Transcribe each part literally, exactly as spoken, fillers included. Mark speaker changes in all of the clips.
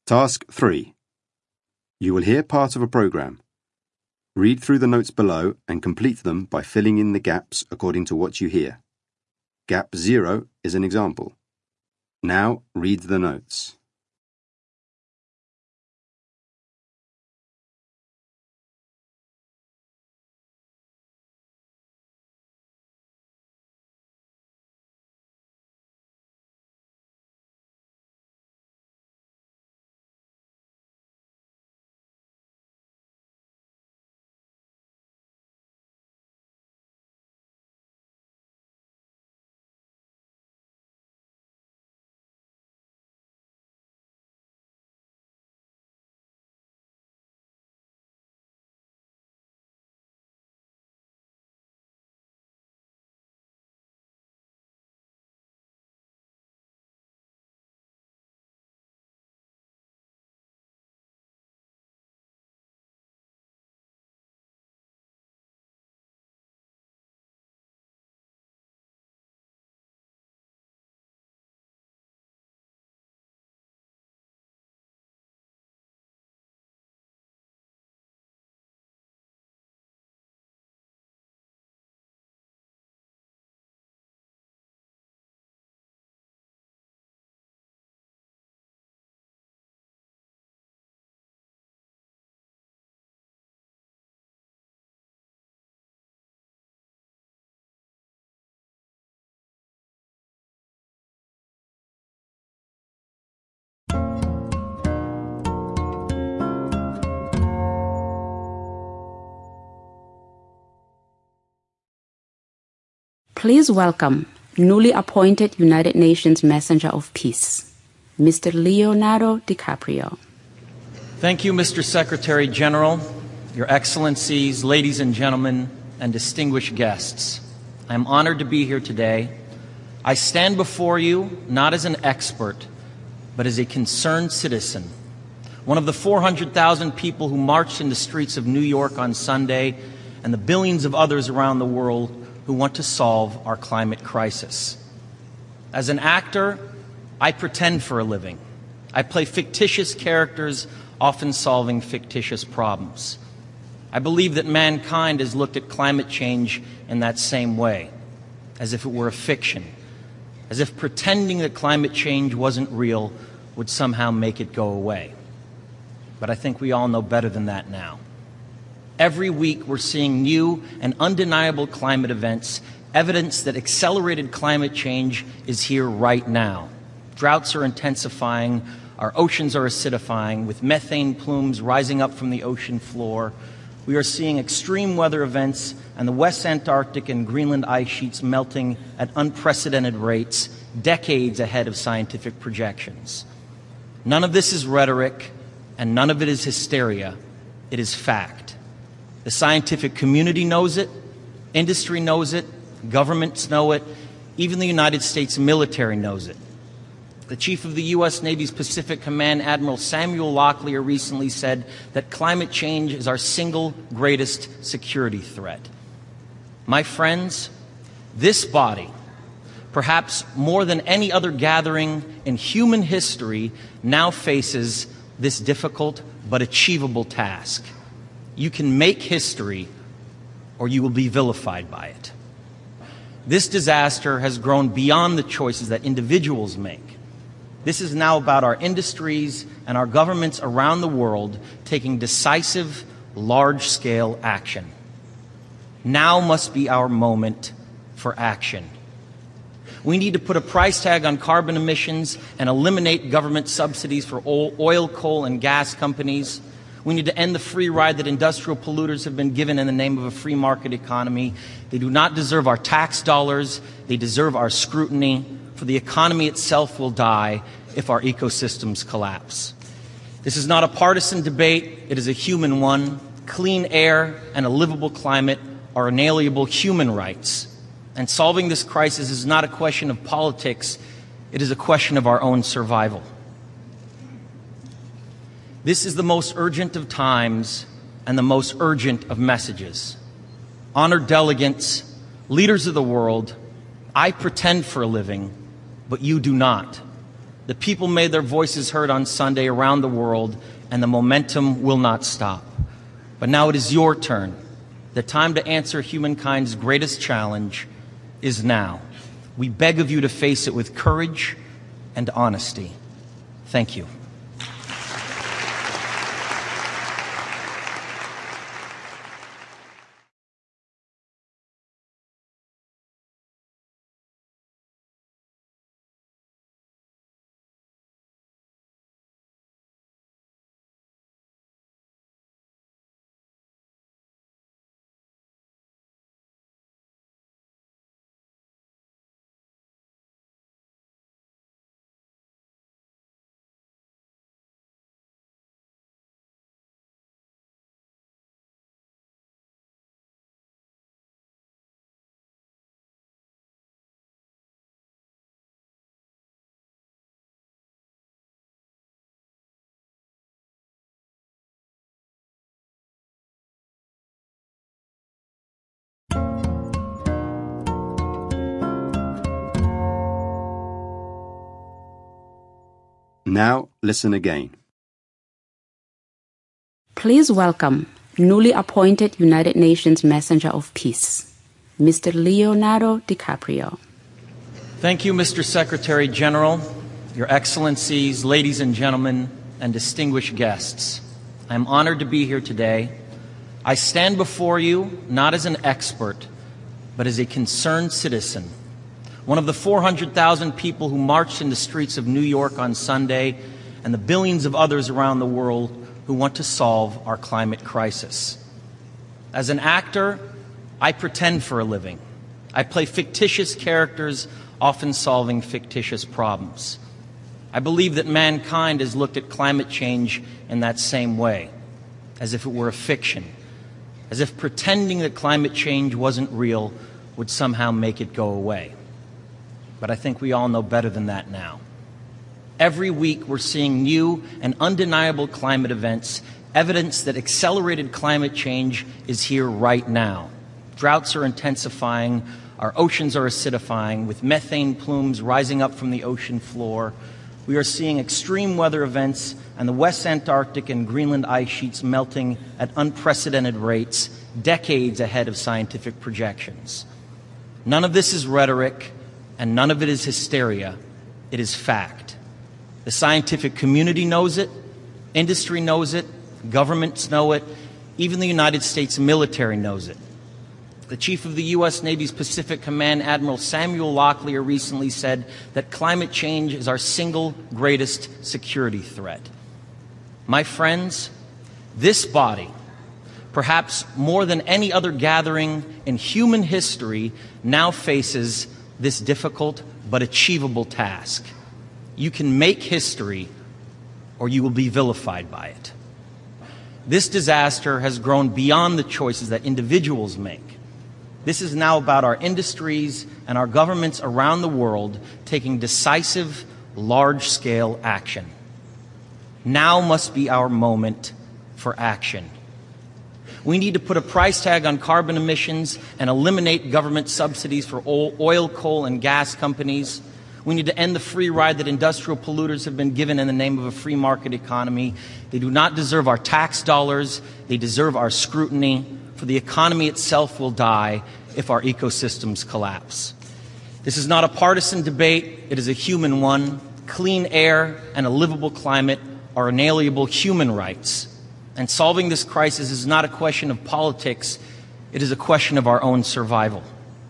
Speaker 1: Task three. You will hear part of a program. Read through the notes below and complete them by filling in the gaps according to what you hear. Gap zero is an example. Now read the notes.
Speaker 2: Please welcome newly appointed United Nations Messenger of Peace, Mister Leonardo DiCaprio.
Speaker 3: Thank you, Mister Secretary General, Your Excellencies, ladies and gentlemen, and distinguished guests. I am honored to be here today. I stand before you not as an expert, but as a concerned citizen, one of the four hundred thousand people who marched in the streets of New York on Sunday, and the billions of others around the world who want to solve our climate crisis. As an actor, I pretend for a living. I play fictitious characters, often solving fictitious problems. I believe that mankind has looked at climate change in that same way, as if it were a fiction, as if pretending that climate change wasn't real would somehow make it go away. But I think we all know better than that now. Every week we're seeing new and undeniable climate events, evidence that accelerated climate change is here right now. Droughts are intensifying, our oceans are acidifying, with methane plumes rising up from the ocean floor. We are seeing extreme weather events and the West Antarctic and Greenland ice sheets melting at unprecedented rates, decades ahead of scientific projections. None of this is rhetoric, and none of it is hysteria. It is fact. The scientific community knows it, industry knows it, governments know it, even the United States military knows it. The chief of the U S Navy's Pacific Command, Admiral Samuel Locklear, recently said that climate change is our single greatest security threat. My friends, this body, perhaps more than any other gathering in human history, now faces this difficult but achievable task. You can make history, or you will be vilified by it. This disaster has grown beyond the choices that individuals make. This is now about our industries and our governments around the world taking decisive, large-scale action. Now must be our moment for action. We need to put a price tag on carbon emissions and eliminate government subsidies for oil, coal, and gas companies. We need to end the free ride that industrial polluters have been given in the name of a free market economy. They do not deserve our tax dollars. They deserve our scrutiny, for the economy itself will die if our ecosystems collapse. This is not a partisan debate. It is a human one. Clean air and a livable climate are inalienable human rights. And solving this crisis is not a question of politics. It is a question of our own survival. This is the most urgent of times and the most urgent of messages. Honored delegates, leaders of the world, I pretend for a living, but you do not. The people made their voices heard on Sunday around the world, and the momentum will not stop. But now it is your turn. The time to answer humankind's greatest challenge is now. We beg of you to face it with courage and honesty. Thank you.
Speaker 1: Now listen again.
Speaker 2: Please welcome newly appointed United Nations Messenger of Peace, Mister Leonardo DiCaprio.
Speaker 3: Thank you, Mister Secretary General, Your Excellencies, ladies and gentlemen, and distinguished guests. I am honored to be here today. I stand before you not as an expert, but as a concerned citizen, one of the four hundred thousand people who marched in the streets of New York on Sunday, and the billions of others around the world who want to solve our climate crisis. As an actor, I pretend for a living. I play fictitious characters, often solving fictitious problems. I believe that mankind has looked at climate change in that same way, as if it were a fiction, as if pretending that climate change wasn't real would somehow make it go away. But I think we all know better than that now. Every week we're seeing new and undeniable climate events, evidence that accelerated climate change is here right now. Droughts are intensifying, our oceans are acidifying, with methane plumes rising up from the ocean floor. We are seeing extreme weather events and the West Antarctic and Greenland ice sheets melting at unprecedented rates, decades ahead of scientific projections. None of this is rhetoric, and none of it is hysteria. It is fact. The scientific community knows it, industry knows it, governments know it, even the United States military knows it. The chief of the U S Navy's Pacific Command, Admiral Samuel Locklear, recently said that climate change is our single greatest security threat. My friends, this body, perhaps more than any other gathering in human history, now faces this difficult but achievable task. You can make history, or you will be vilified by it. This disaster has grown beyond the choices that individuals make. This is now about our industries and our governments around the world taking decisive, large-scale action. Now must be our moment for action. We need to put a price tag on carbon emissions and eliminate government subsidies for oil, coal, and gas companies. We need to end the free ride that industrial polluters have been given in the name of a free market economy. They do not deserve our tax dollars. They deserve our scrutiny, for the economy itself will die if our ecosystems collapse. This is not a partisan debate. It is a human one. Clean air and a livable climate are inalienable human rights. And solving this crisis is not a question of politics. It is a question of our own survival.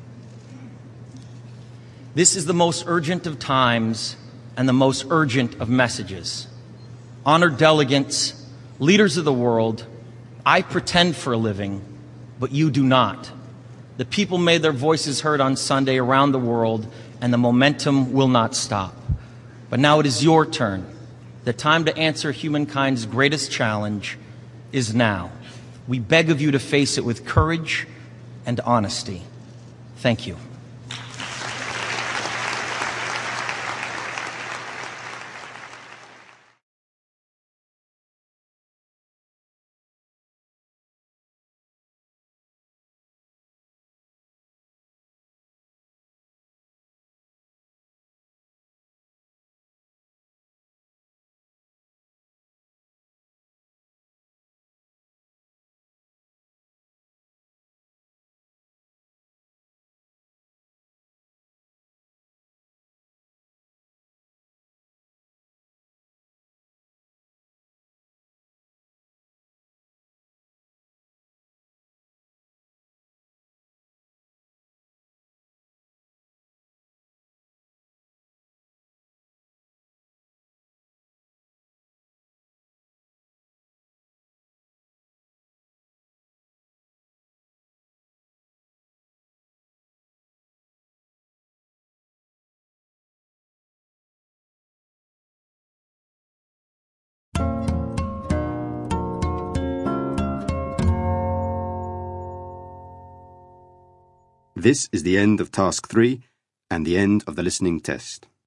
Speaker 3: This is the most urgent of times and the most urgent of messages. Honored delegates, leaders of the world, I pretend for a living, but you do not. The people made their voices heard on Sunday around the world, and the momentum will not stop. But now it is your turn. The time to answer humankind's greatest challenge is now. We beg of you to face it with courage and honesty. Thank you.
Speaker 1: This is the end of task three and the end of the listening test.